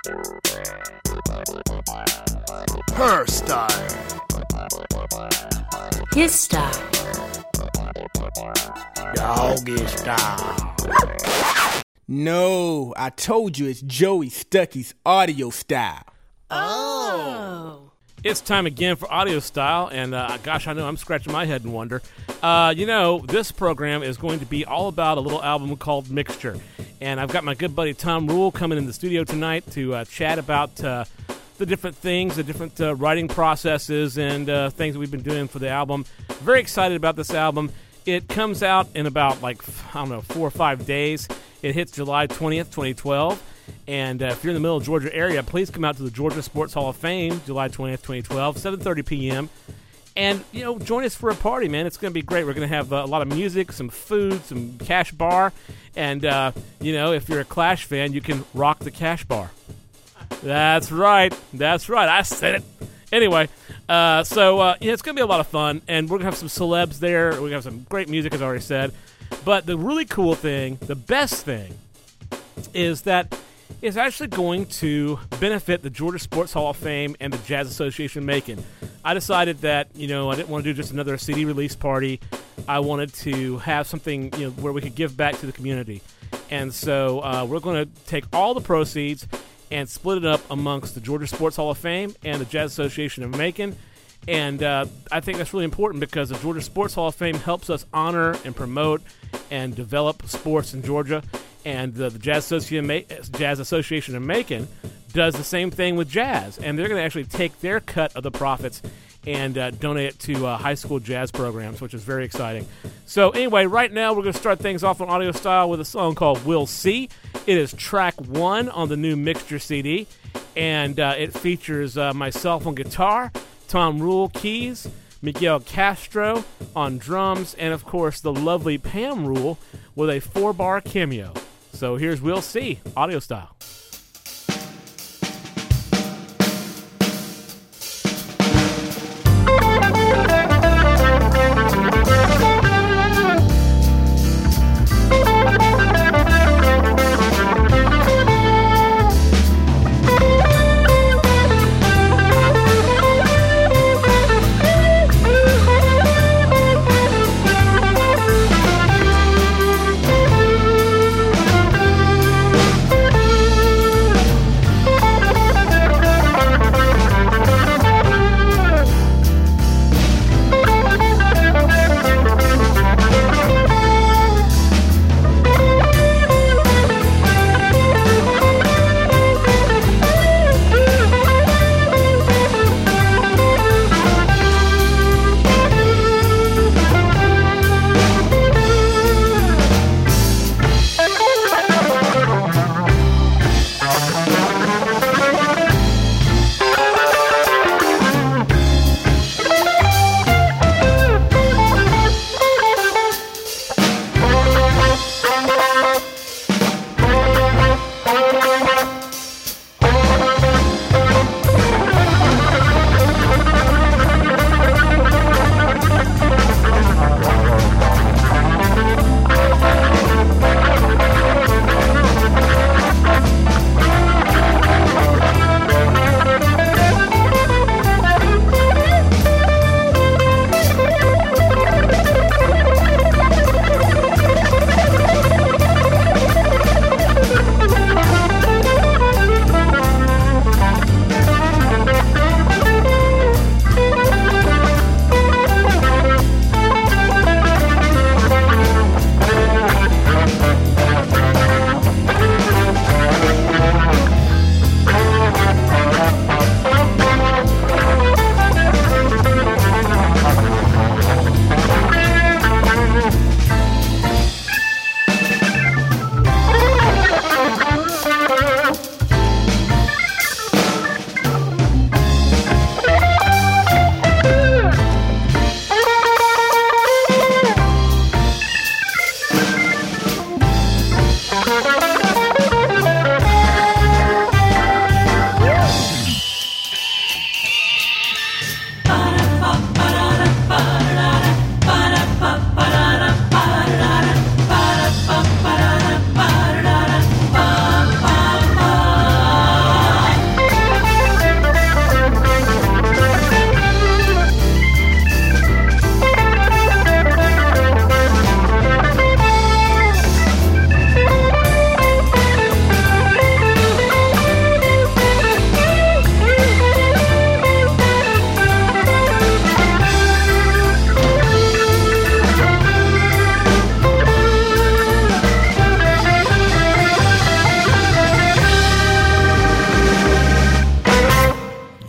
Her style. His style. Doggy style. No, I told you it's Joey Stuckey's audio style. Oh. It's time again for Audio Style, and gosh, I know I'm scratching my head in wonder. This program is going to be all about a little album called Mixture, and I've got my good buddy Tom Rule coming in the studio tonight to chat about the different things, the different writing processes, and things that we've been doing for the album. Very excited about this album. It comes out in about, 4 or 5 days. It hits July 20th, 2012. And if you're in the middle of the Georgia area, please come out to the Georgia Sports Hall of Fame, July 20th, 2012, 7:30 p.m. And, join us for a party, man. It's going to be great. We're going to have a lot of music, some food, some Cash Bar. And, if you're a Clash fan, you can rock the Cash Bar. That's right. I said it. Anyway, it's going to be a lot of fun. And we're going to have some celebs there. We're going to have some great music, as I already said. But the really cool thing, the best thing, is that it's actually going to benefit the Georgia Sports Hall of Fame and the Jazz Association of Macon. I decided that, I didn't want to do just another CD release party. I wanted to have something, where we could give back to the community. And so we're going to take all the proceeds and split it up amongst the Georgia Sports Hall of Fame and the Jazz Association of Macon. And I think that's really important because the Georgia Sports Hall of Fame helps us honor and promote and develop sports in Georgia. And the Jazz Association of Macon does the same thing with jazz. And they're going to actually take their cut of the profits and donate it to high school jazz programs, which is very exciting. So anyway, right now we're going to start things off on Audio Style with a song called We'll See. It is track 1 on the new Mixture CD. And it features myself on guitar, Tom Rule keys, Miguel Castro on drums, and of course the lovely Pam Rule with a 4-bar cameo. So here's We'll See, Audio Style.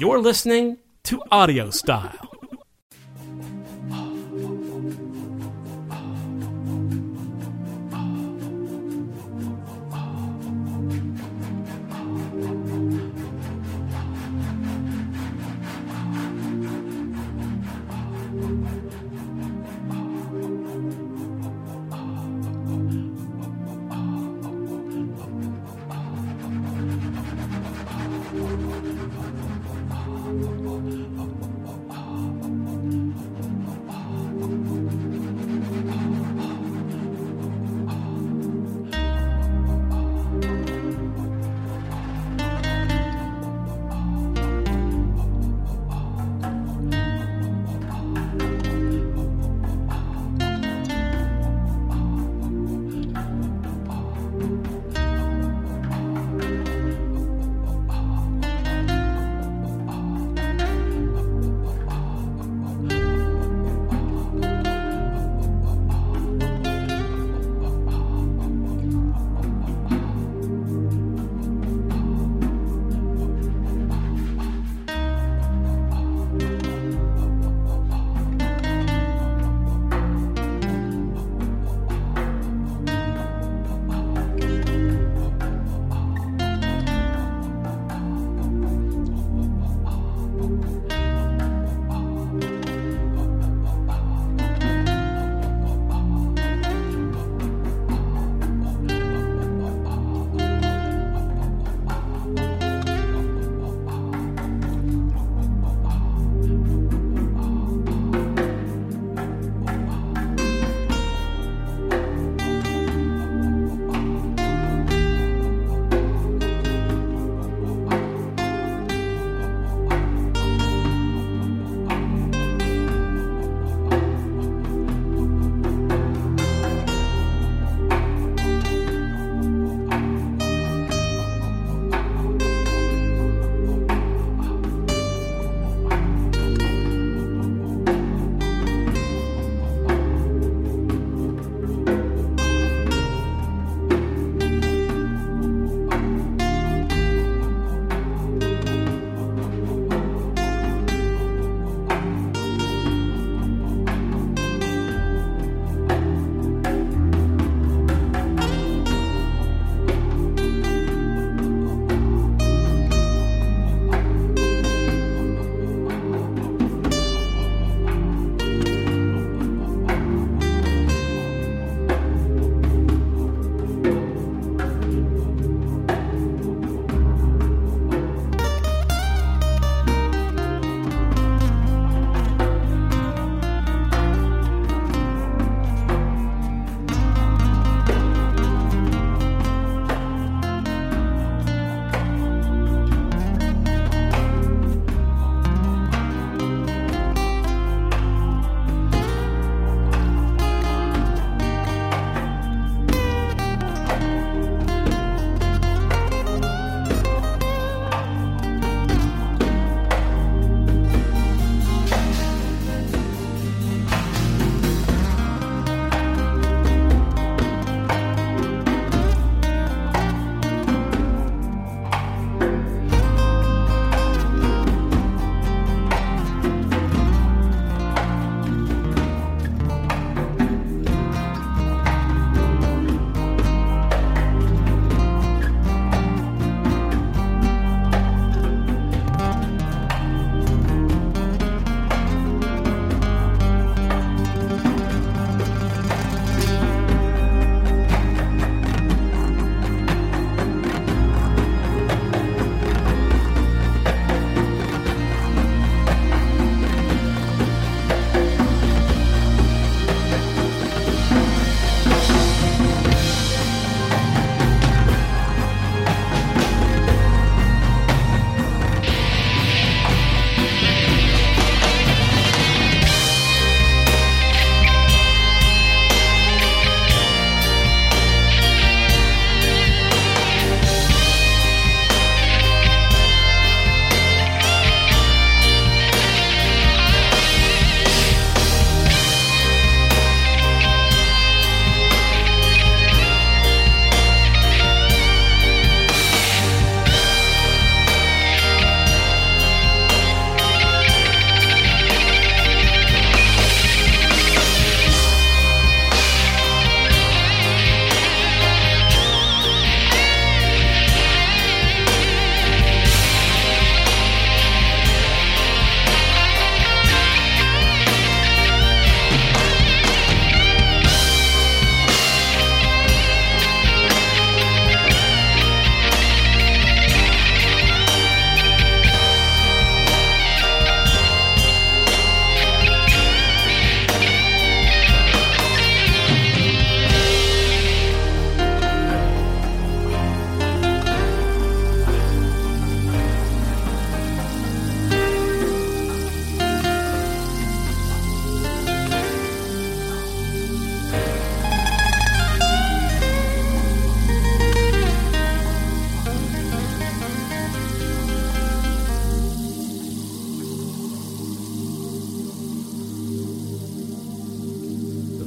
You're listening to Audio Style.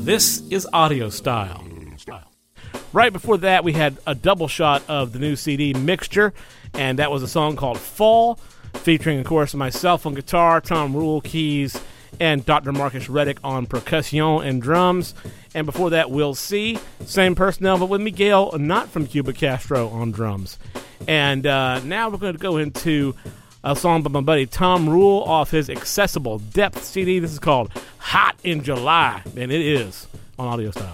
This is Audio Style. Right before that, we had a double shot of the new CD, Mixture, and that was a song called Fall, featuring, of course, myself on guitar, Tom Rule, keys, and Dr. Marcus Reddick on percussion and drums. And before that, We'll See, same personnel, but with Miguel, not from Cuba Castro, on drums. And now we're going to go into a song by my buddy Tom Rule off his Accessible Depth CD. This is called Hot in July, and it is on Audio Style.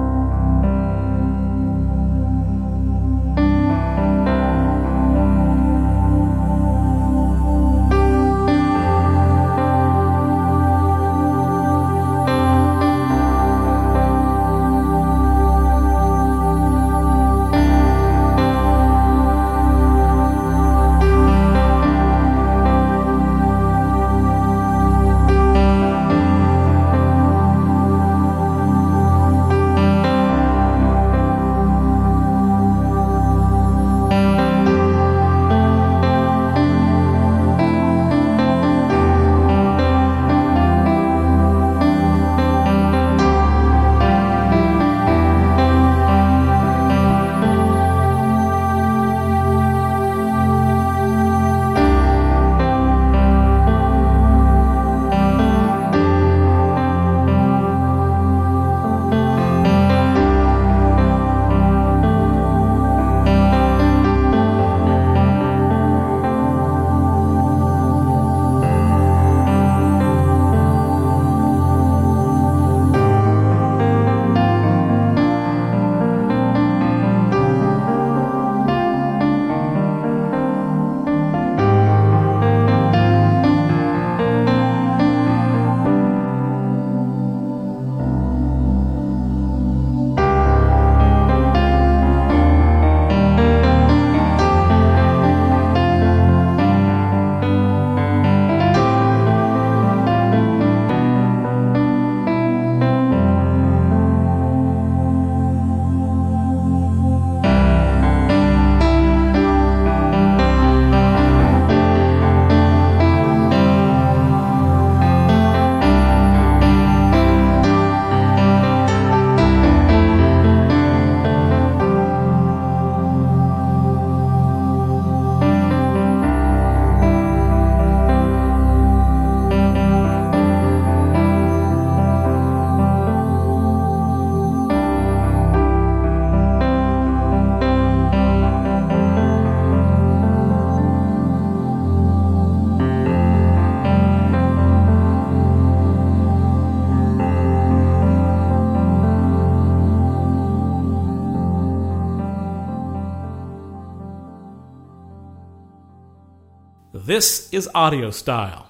This is Audio Style.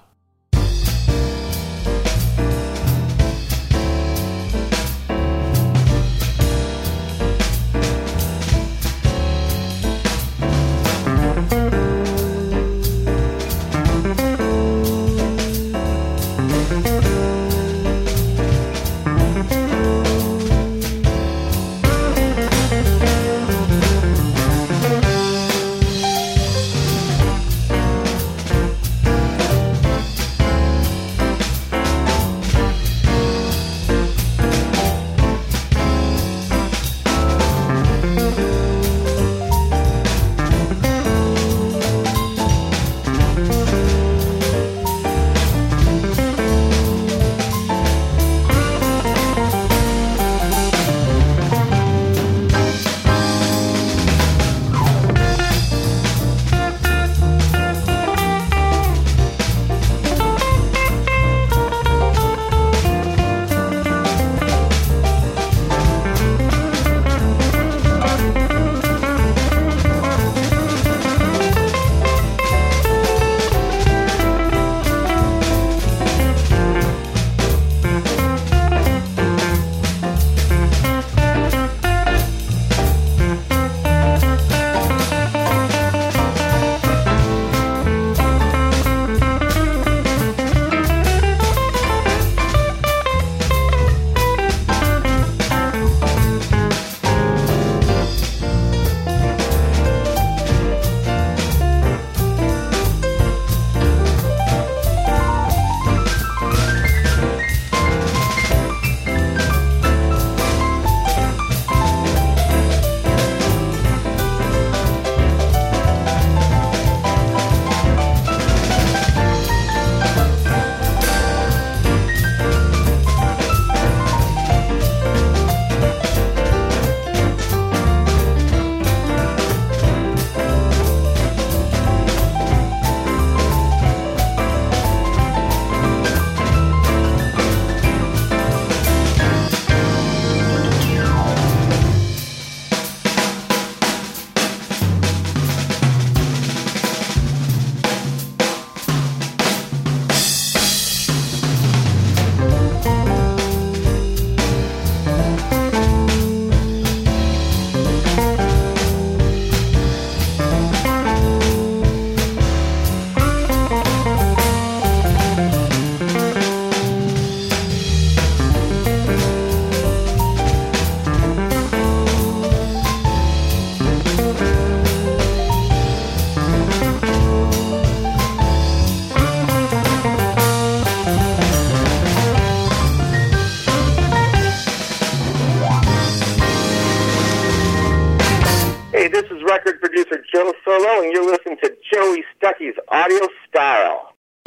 Stuckey's Audio Style.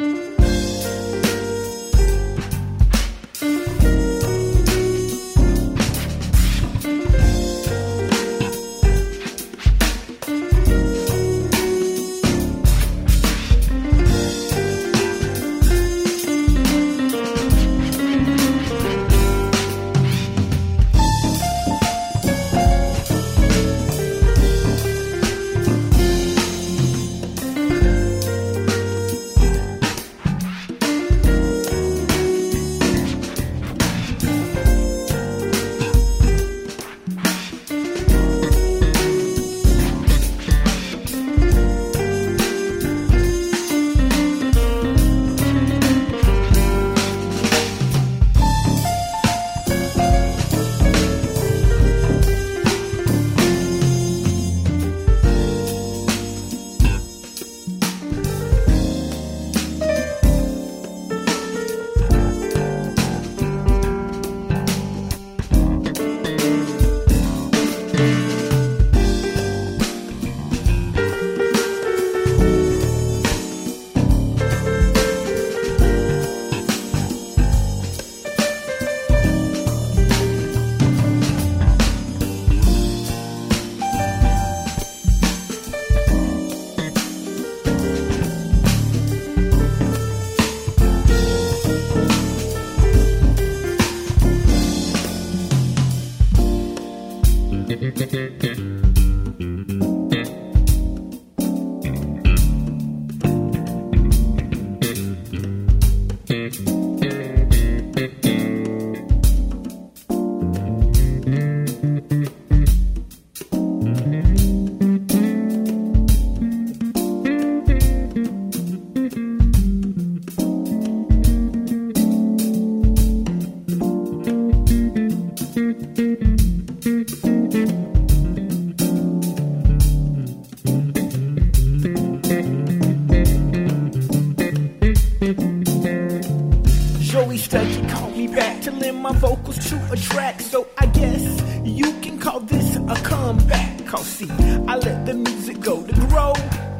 Joey Stuckey called me back to lend my vocals to a track, so I guess you can call this a comeback. Cause see, I let the music go to grow,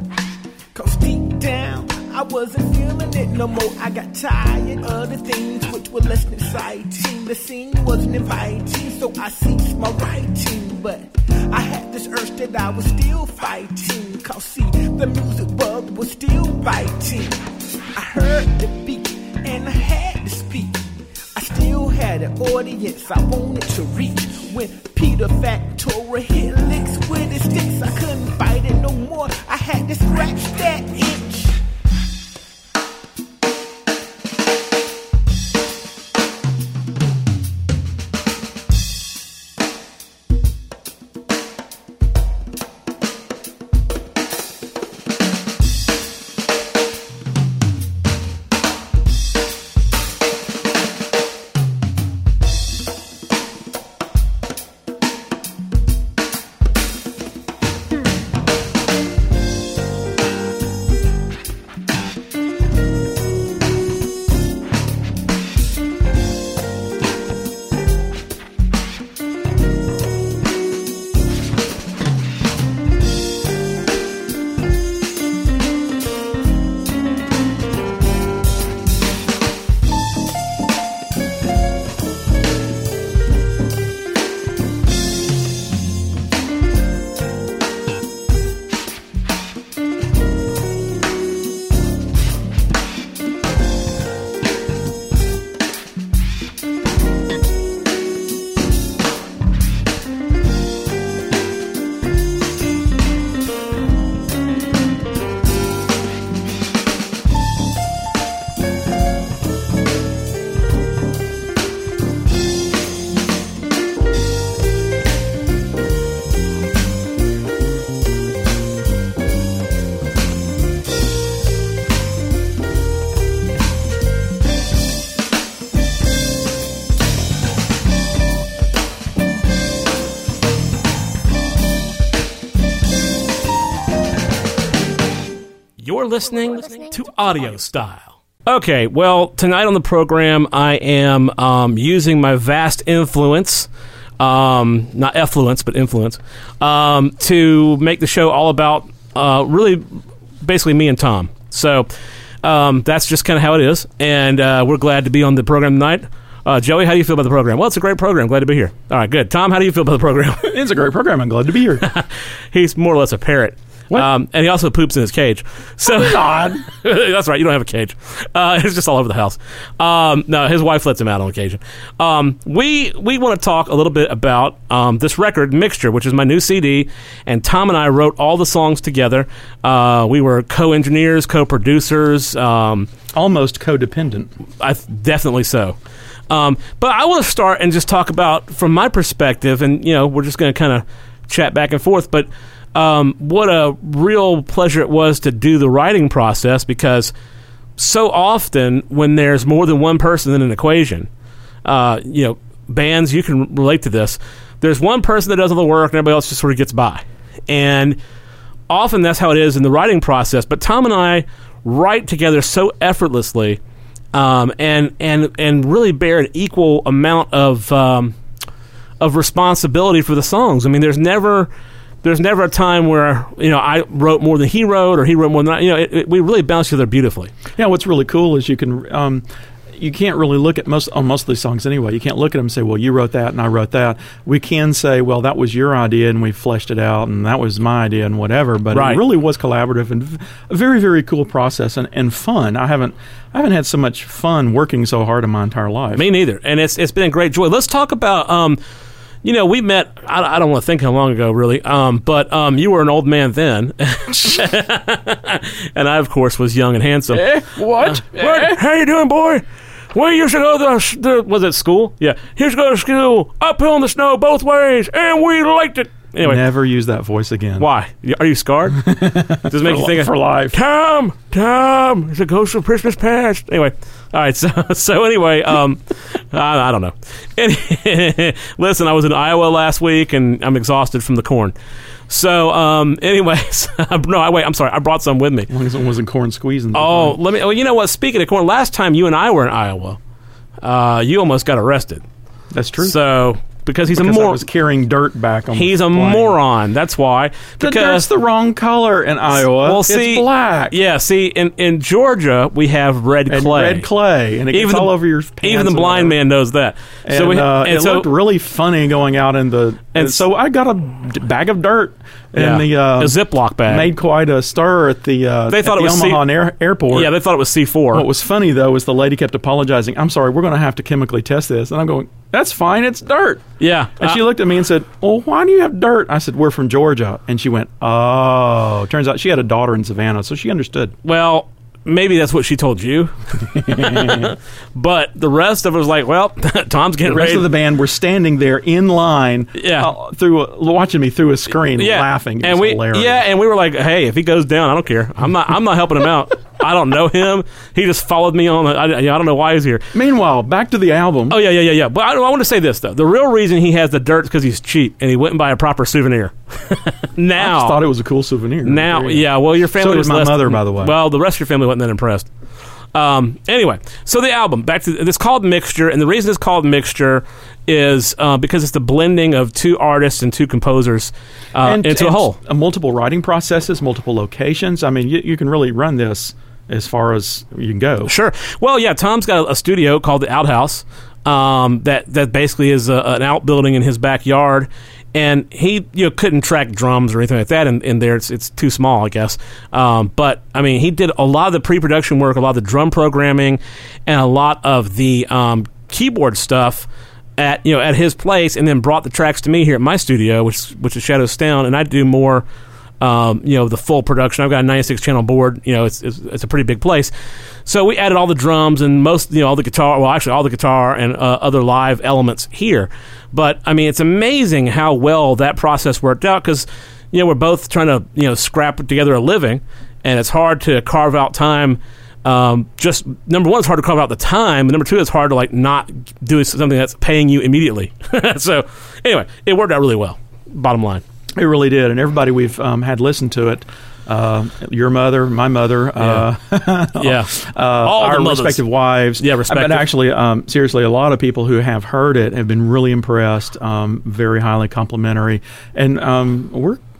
cause deep down I wasn't feeling it no more. I got tired of the things which were less than exciting. The scene wasn't inviting, so I ceased my writing. But I had this urge that I was still fighting, cause see, the music bug was still biting. I heard the beat and I had to speak. I still had an audience I wanted to reach. When Peter Factora hit licks with his sticks, I couldn't fight it no more. I had to scratch that itch. You're listening to Audio Style. Okay, well, tonight on the program, I am using my vast influence, not effluence, but influence, to make the show all about really basically me and Tom. So that's just kind of how it is, and we're glad to be on the program tonight. Joey, how do you feel about the program? Well, it's a great program. Glad to be here. All right, good. Tom, how do you feel about the program? It's a great program. I'm glad to be here. He's more or less a parrot. What? And he also poops in his cage. So God. That's right. You don't have a cage. It's just all over the house. No, his wife lets him out on occasion. We want to talk a little bit about this record, Mixture, which is my new CD. And Tom and I wrote all the songs together. We were co-engineers, co-producers. Almost codependent. Definitely so. But I want to start and just talk about, from my perspective, and we're just going to kind of chat back and forth, but what a real pleasure it was to do the writing process, because so often when there's more than one person in an equation, bands, you can relate to this, there's one person that does all the work and everybody else just sort of gets by. And often that's how it is in the writing process. But Tom and I write together so effortlessly, and really bear an equal amount of responsibility for the songs. I mean, there's never a time where I wrote more than he wrote, or he wrote more than I. We really bounce each other beautifully. Yeah, what's really cool is you can't really look at most of these songs anyway. You can't look at them and say, well, you wrote that and I wrote that. We can say, well, that was your idea and we fleshed it out, and that was my idea and whatever. But right. It really was collaborative and a very, very cool process and fun. I haven't had so much fun working so hard in my entire life. Me neither. And it's been a great joy. Let's talk about. We met, I don't want to think how long ago, really, but you were an old man then, and I, of course, was young and handsome. What? What? How you doing, boy? We used to go to was it school? Yeah. Here's go to school, uphill in the snow both ways, and we liked it. Anyway. Never use that voice again. Why? Are you scarred? Does it make you think of... For life. Tom, it's a ghost of Christmas past. Anyway. All right, so anyway, I don't know. Listen, I was in Iowa last week, and I'm exhausted from the corn. So, anyways, I'm sorry, I brought some with me. As long as it wasn't corn squeezing. You know what? Speaking of corn, last time you and I were in Iowa, you almost got arrested. That's true. So... Because I was carrying dirt back on He's the a plane. Moron. That's why. The dirt's the wrong color in Iowa. Well, see, it's black. Yeah, see, in Georgia, we have red clay. And it gets all over your pants. Even the blind man knows that. And, so it looked really funny going out in the... And so I got a bag of dirt. And a Ziploc bag. Made quite a stir at the Omaha airport. Yeah, they thought it was C4. What was funny, though, was the lady kept apologizing. I'm sorry, we're going to have to chemically test this. And I'm going, that's fine, it's dirt. Yeah. And she looked at me and said, well, why do you have dirt? I said, we're from Georgia. And she went, oh. Turns out she had a daughter in Savannah, so she understood. Well... Maybe that's what she told you. But the rest of it was like, well, Tom's getting ready. The rest of the band were standing there in line, watching me through a screen, laughing. It was hilarious. Yeah, and we were like, hey, if he goes down, I don't care. I'm not helping him out. I don't know him. He just followed me on. I don't know why he's here. Meanwhile, back to the album. Oh, yeah. But I want to say this, though. The real reason he has the dirt is because he's cheap, and he wouldn't buy a proper souvenir. Now, I just thought it was a cool souvenir. Now, yeah, well, your family was my mother, by the way. Well, the rest of your family wasn't that impressed. Anyway, so the album, it's called Mixture, and the reason it's called Mixture is because it's the blending of two artists and two composers into a whole. Multiple writing processes, multiple locations. I mean, you can really run this as far as you can go. Sure. Well, yeah, Tom's got a studio called the Outhouse that basically is an outbuilding in his backyard. And he couldn't track drums or anything like that in there. It's too small, I guess. But, I mean, he did a lot of the pre-production work, a lot of the drum programming, and a lot of the keyboard stuff at his place, and then brought the tracks to me here at my studio, which is Shadow Stone, and I do more the full production. I've got a 96-channel board. It's a pretty big place. So we added all the drums and most, all the guitar. Well, actually, all the guitar and other live elements here. But I mean, it's amazing how well that process worked out because we're both trying to scrap together a living, and it's hard to carve out time. Just number one, it's hard to carve out the time, but number two, it's hard to not do something that's paying you immediately. So anyway, it worked out really well. Bottom line. It really did, and everybody we've had listened to it, your mother, my mother, all our respective wives. Yeah, respective. But actually, seriously, a lot of people who have heard it have been really impressed, very highly complimentary, and we're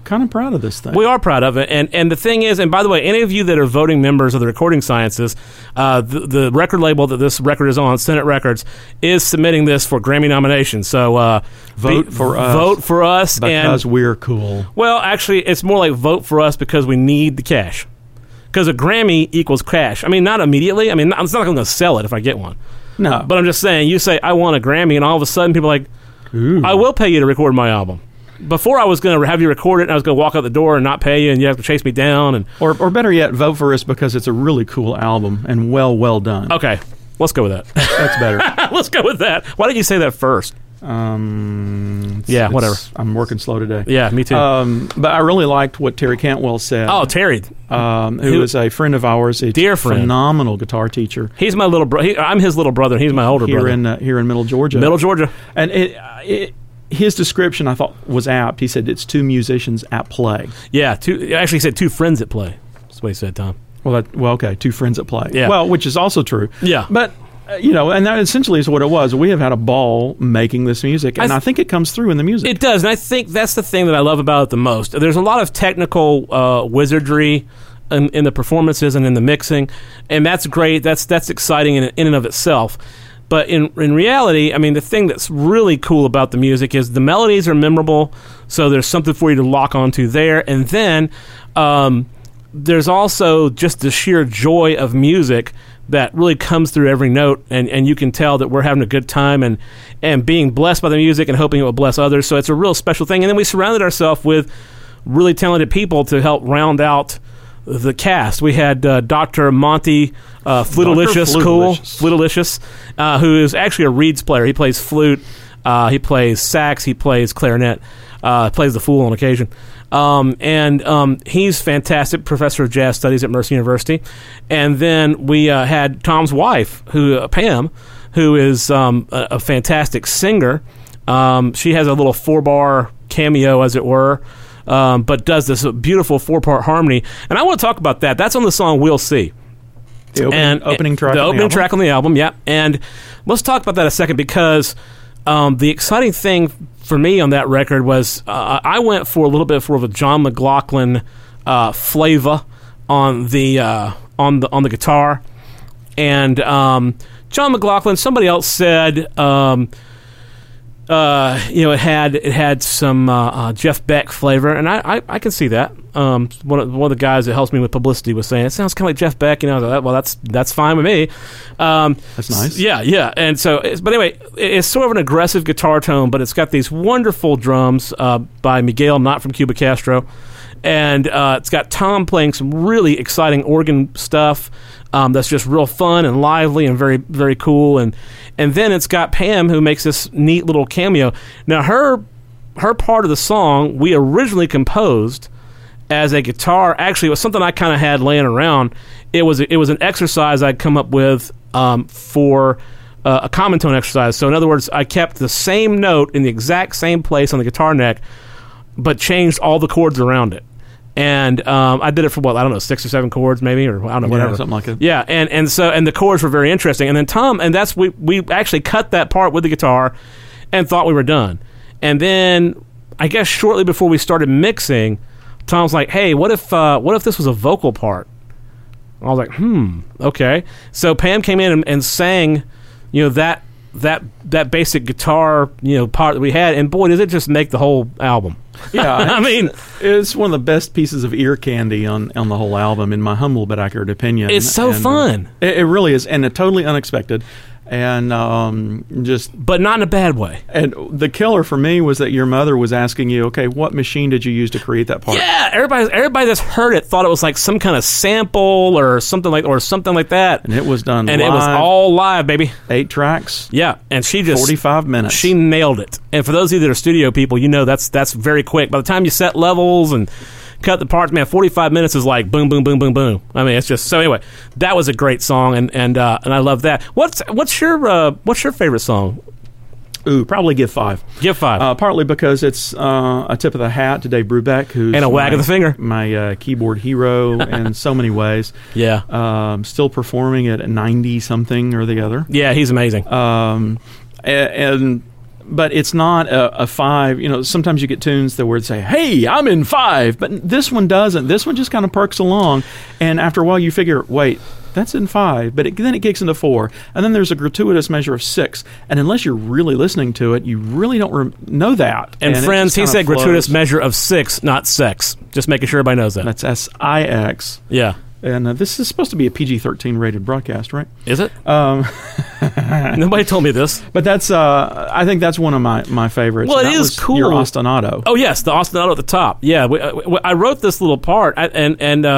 kind of proud of this thing. We are proud of it, and the thing is, and by the way, any of you that are voting members of the Recording Sciences, the record label that this record is on, Senate Records, is submitting this for Grammy nomination. So vote for us because we're cool. Well, actually, it's more like vote for us because we need the cash. Because a Grammy equals cash. I mean, not immediately. I mean, I'm not going to sell it if I get one. No, but I'm just saying. You say I want a Grammy, and all of a sudden, people are like, ooh. I will pay you to record my album. Before I was going to have you record it, and I was going to walk out the door and not pay you, and you have to chase me down. And or better yet, vote for us because it's a really cool album and well done. Okay, let's go with that. That's better. Let's go with that. Why didn't you say that first? Whatever. I'm working slow today. Yeah, me too. But I really liked what Terry Cantwell said. Oh, Terry, who is a friend of ours, a dear friend, phenomenal guitar teacher. He's my little brother. I'm his little brother. He's my older brother here in Middle Georgia. Middle Georgia, and his description I thought was apt. He said it's two musicians at play. Yeah, actually he said two friends at play. That's what he said, Tom. Well, okay, two friends at play. Yeah. Well, which is also true. Yeah. But, and that essentially is what it was. We have had a ball making this music, and I think it comes through in the music. It does, and I think that's the thing that I love about it the most. There's a lot of technical wizardry in the performances and in the mixing, and that's great. That's exciting in and of itself. But in reality, I mean, the thing that's really cool about the music is the melodies are memorable, so there's something for you to lock onto there. And then there's also just the sheer joy of music that really comes through every note, and you can tell that we're having a good time and being blessed by the music and hoping it will bless others. So it's a real special thing. And then we surrounded ourselves with really talented people to help round out the cast. We had Dr. Monty Flutelicious, who is actually a reeds player. He plays flute, he plays sax, he plays clarinet, plays the fool on occasion. He's fantastic, professor of jazz studies at Mercy University. And then we had Tom's wife, Pam, who is a fantastic singer. She has a little 4-bar cameo, as it were, but does this beautiful 4-part harmony. And I want to talk about that. That's on the song We'll See. The opening track on the album, yeah. And let's talk about that a second, because the exciting thing for me on that record was I went for a little bit for a John McLaughlin flavor on the guitar. And John McLaughlin, somebody else said it had some Jeff Beck flavor, and I can see that. One of the guys that helps me with publicity was saying it sounds kind of like Jeff Beck. I was like, well, that's fine with me. That's nice. Yeah. And so, but anyway, it's sort of an aggressive guitar tone, but it's got these wonderful drums by Miguel, not from Cuba Castro, and it's got Tom playing some really exciting organ stuff. That's just real fun and lively and very, very cool. And then it's got Pam, who makes this neat little cameo. Now, her part of the song we originally composed as a guitar. Actually, it was something I kind of had laying around. It was an exercise I'd come up with for a common tone exercise. So in other words, I kept the same note in the exact same place on the guitar neck, but changed all the chords around it. And I did it for 6 or 7 chords maybe, or I don't know, whatever, something like it. Yeah, and the chords were very interesting. And then Tom, and that's we actually cut that part with the guitar and thought we were done. And then I guess shortly before we started mixing, Tom's like, "Hey, what if this was a vocal part?" I was like, okay. So Pam came in and sang, that basic guitar, part that we had, and boy, does it just make the whole album. Yeah, I mean, it's one of the best pieces of ear candy on the whole album, in my humble but accurate opinion. It's so fun. It really is, and totally unexpected, and but not in a bad way. And the killer for me was that your mother was asking you, okay, what machine did you use to create that part? Yeah, everybody that's heard it thought it was like some kind of sample or something like that. And it was done and live. It was all live, baby. 8 tracks. Yeah, and she just 45 minutes. She nailed it. And for those of you that are studio people, that's very quick. By the time you set levels and cut the parts, man, 45 minutes is like boom, boom, boom, boom, boom. I mean, it's just so. Anyway, that was a great song, and I love that. What's your favorite song? Ooh, probably give 5. Give 5. Partly because it's a tip of the hat to Dave Brubeck, who's and a wag of the finger, my keyboard hero in so many ways. Yeah, still performing at 90 something or the other. Yeah, he's amazing. And but it's not a 5. You know, sometimes you get tunes that where it say, "Hey, I'm in 5," but this one doesn't. This one just kind of perks along, and after a while you figure, wait, that's in 5, but then it kicks into 4, and then there's a gratuitous measure of 6, and unless you're really listening to it, you really don't know that. And it friends, just he kinda said gratuitous flows. measure of 6, not sex. Just making sure everybody knows that. That's SIX. Yeah. And this is supposed to be a PG-13 rated broadcast, right? Is it? Nobody told me this. But that's, I think that's one of my favorites. Well, it That is was cool. Your ostinato. Oh, yes, the ostinato at the top. Yeah, I wrote this little part, and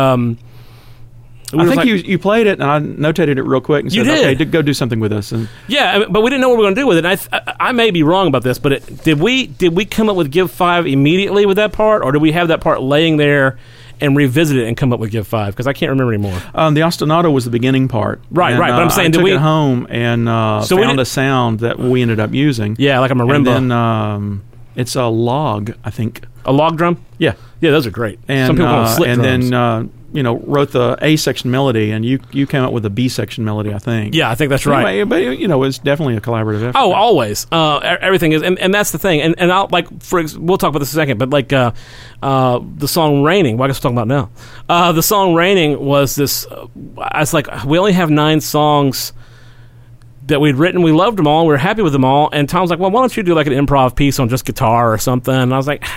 I think you played it, and I notated it real quick and You said, did. okay, go do something with this. And yeah, but we didn't know what we were going to do with it. And I may be wrong about this, but did we come up with Give 5 immediately with that part, or did we have that part laying there and revisit it and come up with Give 5? Because I can't remember anymore. the ostinato was the beginning part. Right, And, right. But I'm saying, I did took we it home and So we found didn't- a sound that we ended up using. Yeah, like a marimba. And then it's a log, I think. A log drum? Yeah. Yeah, those are great. And, some people call them slit and drums. then wrote the A section melody, and you came up with a B section melody, I think. Yeah, I think that's right. Anyway, but it's definitely a collaborative effort. Oh, always. Everything is, and that's the thing. And I'll we'll talk about this in a second. But the song "Raining," what I guess we're talking about now. The song "Raining" was this. I was like, we only have 9 songs that we'd written. We loved them all. We were happy with them all. And Tom's like, well, why don't you do like an improv piece on just guitar or something? And I was like,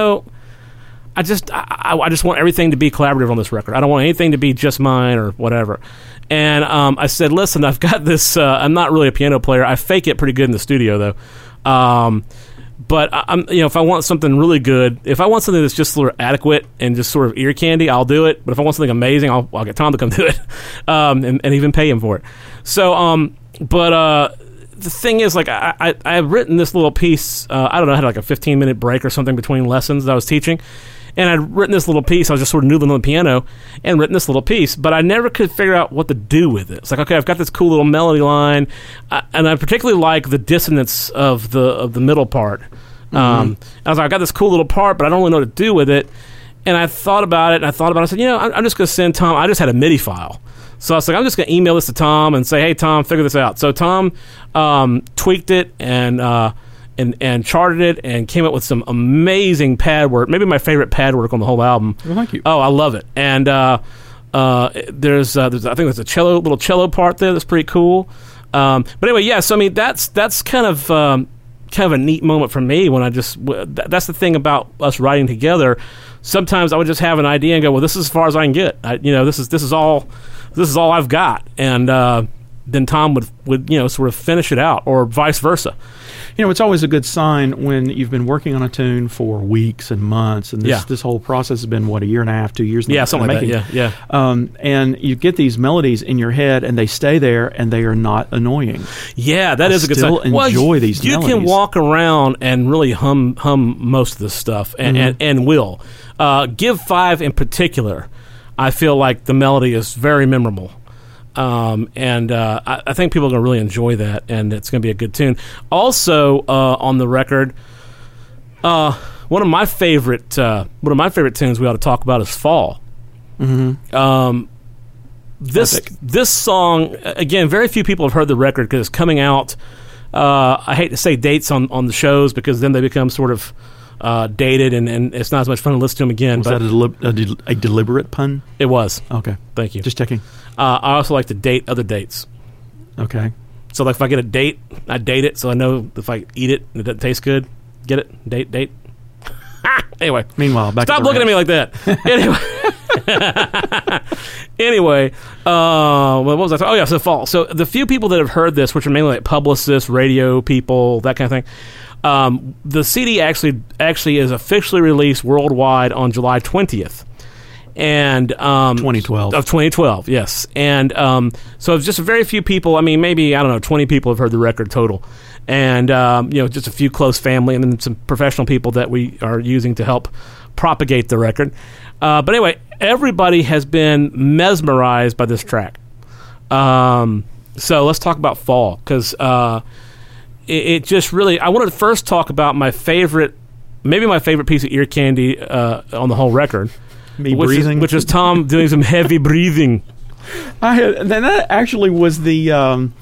I just want everything to be collaborative on this record. I don't want anything to be just mine or whatever. And I said, listen, I've got this. I'm not really a piano player. I fake it pretty good in the studio, though. But I'm, if I want something really good, if I want something that's just sort of adequate and just sort of ear candy, I'll do it. But if I want something amazing, I'll get Tom to come do it, and even pay him for it. So, the thing is, like, I've written this little piece. I don't know, I had like a 15-minute break or something between lessons that I was teaching. And I'd written this little piece. I was just sort of noodling on the piano and written this little piece, but I never could figure out what to do with it. It's like, okay, I've got this cool little melody line, and I particularly like the dissonance of the middle part. I was like, I got this cool little part, but I don't really know what to do with it. And I thought about it, and I said, I'm just going to send Tom. I just had a MIDI file. So I was like, I'm just going to email this to Tom and say, hey, Tom, figure this out. So Tom tweaked it and charted it and came up with some amazing pad work. Maybe my favorite pad work on the whole album. Well, thank you. Oh, I love it. And there's I think there's a little cello part there that's pretty cool. But anyway, yeah. So I mean, that's kind of a neat moment for me when that's the thing about us writing together. Sometimes I would just have an idea and go, well, this is as far as I can get. This is all I've got. And then Tom would sort of finish it out, or vice versa. It's always a good sign when you've been working on a tune for weeks and months, and this whole process has been, a year and a half, 2 years? Yeah, something like that, yeah. And you get these melodies in your head, and they stay there, and they are not annoying. Yeah, that is a good sign. Still enjoy these melodies. You can walk around and really hum most of this stuff, and will. Give 5 in particular, I feel like the melody is very memorable. I think people are going to really enjoy that, and it's going to be a good tune. Also, on the record, one of my favorite tunes we ought to talk about is "Fall." Mm-hmm. This song, again, very few people have heard the record because it's coming out. I hate to say dates on the shows because then they become sort of dated, and it's not as much fun to listen to them again. Was that a deliberate pun? It was. Okay. Thank you. Just checking. I also like to date other dates. Okay. So, like, if I get a date, I date it so I know if I eat it and it doesn't taste good. Get it? Date. Anyway. Meanwhile, back Stop at the looking at me like that. Anyway, what was I talking? Oh, yeah, so "Fall." So the few people that have heard this, which are mainly like publicists, radio people, that kind of thing, the CD actually is officially released worldwide on July 20th. And 2012 of 2012, yes. And so it's just very few people. I mean, maybe 20 people have heard the record total, and just a few close family, and then some professional people that we are using to help propagate the record. But anyway, everybody has been mesmerized by this track. So let's talk about "Fall," because it just really. I wanted to first talk about my favorite piece of ear candy on the whole record. Which is Tom doing some heavy breathing. That actually was the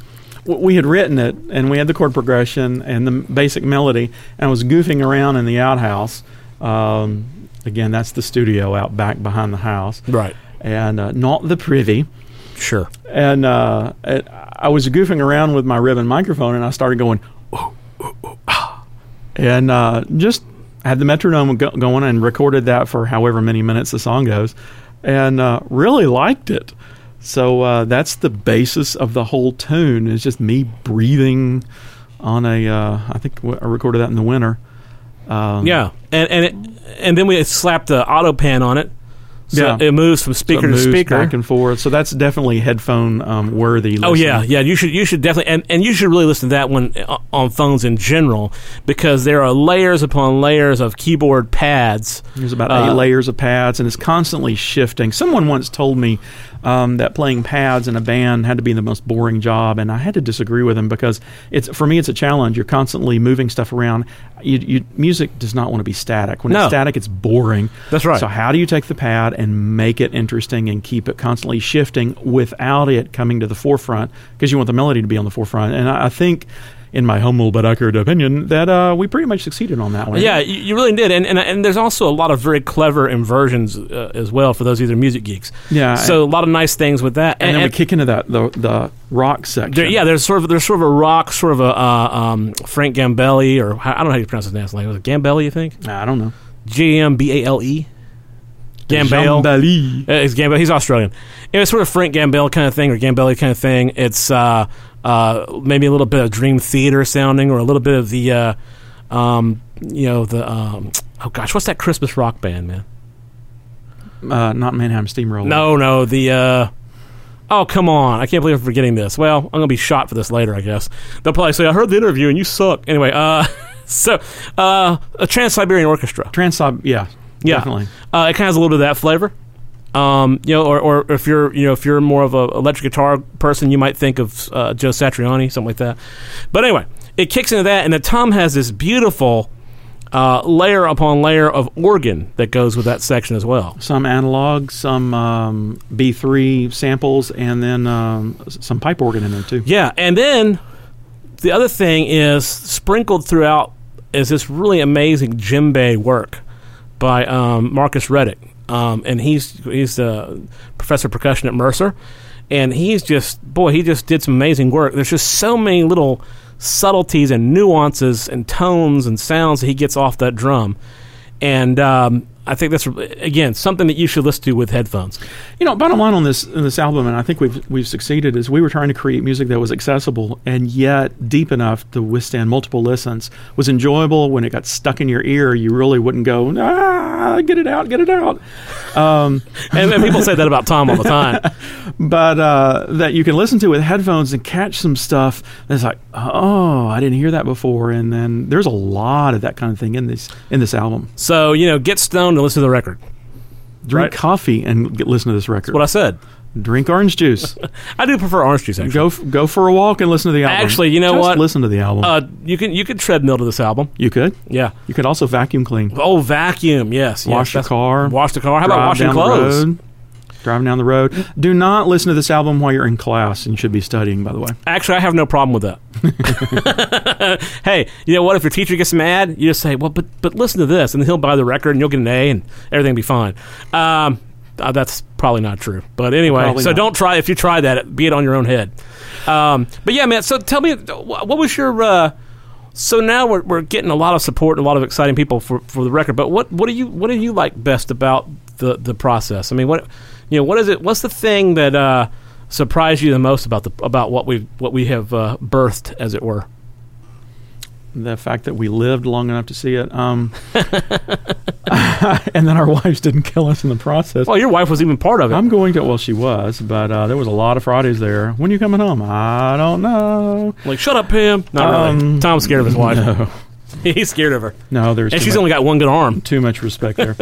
we had written it, and we had the chord progression and the basic melody, and I was goofing around in the outhouse. Again, that's the studio out back behind the house. Right. And not the privy. Sure. And I was goofing around with my ribbon microphone, and I started going, ooh, ooh, ooh, ah. And just had the metronome going and recorded that for however many minutes the song goes, and really liked it. So that's the basis of the whole tune. It's just me breathing on I think I recorded that in the winter. Yeah, and then we slapped the auto pan on it. So it moves from speaker to speaker, back and forth. So that's definitely headphone worthy. Listening. Oh yeah. You should definitely, and you should really listen to that one on phones in general, because there are layers upon layers of keyboard pads. There's about 8 layers of pads, and it's constantly shifting. Someone once told me that playing pads in a band had to be the most boring job, and I had to disagree with him, because for me it's a challenge. You're constantly moving stuff around. Music does not want to be static. When it's static, it's boring. That's right. So how do you take the pad and make it interesting and keep it constantly shifting without it coming to the forefront? Because you want the melody to be on the forefront. And I think, in my humble but accurate opinion, that we pretty much succeeded on that one. Yeah, you really did. And there's also a lot of very clever inversions as well for those either music geeks. Yeah. So a lot of nice things with that. And then we kick into the rock section. There's sort of a rock, sort of a Frank Gambale, or I don't know how you pronounce his last name. Was it Gambale, you think? I don't know. Gambale. Gambale. It's Gambale. He's Australian. It was sort of Frank Gambale kind of thing, or Gambale kind of thing. It's maybe a little bit of Dream Theater sounding, or a little bit of the oh gosh, what's that Christmas rock band, man? Not Mannheim Steamroller. No, the oh, come on, I can't believe I'm forgetting this. Well, I'm gonna be shot for this later, I guess. They'll probably say I heard the interview and you suck. Anyway, so a Trans-Siberian Orchestra. Yeah, definitely. It kind of has a little bit of that flavor. Or if you're more of an electric guitar person, you might think of Joe Satriani, something like that. But anyway, it kicks into that, and then Tom has this beautiful layer upon layer of organ that goes with that section as well. Some analog, some B3 samples, and then some pipe organ in there too. Yeah, and then the other thing is sprinkled throughout is this really amazing djembe work by Marcus Reddick. And he's a professor of percussion at Mercer, and he just did some amazing work. There's just so many little subtleties and nuances and tones and sounds that he gets off that drum, and I think that's, again, something that you should listen to with headphones. Bottom line on this album, and I think we've succeeded, is we were trying to create music that was accessible and yet deep enough to withstand multiple listens. Was enjoyable. When it got stuck in your ear, you really wouldn't go, get it out. And people say that about Tom all the time. But that you can listen to with headphones and catch some stuff that's like, oh, I didn't hear that before. And then there's a lot of that kind of thing in this album. So, get stoned and listen to the record. Drink coffee and listen to this record. That's what I said. Drink orange juice. I do prefer orange juice, actually. Go for a walk and listen to the album. Actually, you know Just what? Listen to the album. You could treadmill to this album. You could? Yeah. You could also vacuum clean. Oh, vacuum, yes. Wash your car. Wash the car. How about washing clothes? Driving down the road. Do not listen to this album while you're in class, and you should be studying, by the way. Actually, I have no problem with that. Hey, you know what? If your teacher gets mad, you just say, well, but listen to this, and he'll buy the record, and you'll get an A, and everything will be fine. That's probably not true. But anyway, probably so not. Don't try. If you try that, be it on your own head. But yeah, man, so tell me, what was your... So now we're getting a lot of support and a lot of exciting people for the record, but what do you like best about the process? I mean, what is it? What's the thing that surprised you the most about what we have birthed, as it were? The fact that we lived long enough to see it, and then our wives didn't kill us in the process. Well, your wife was even part of it. I'm going to. Well, she was, but there was a lot of Fridays there. When are you coming home? I don't know. Like, shut up, Pam. Not really. Tom's scared of his wife. No. He's scared of her. No, and she's only got one good arm. Too much respect there.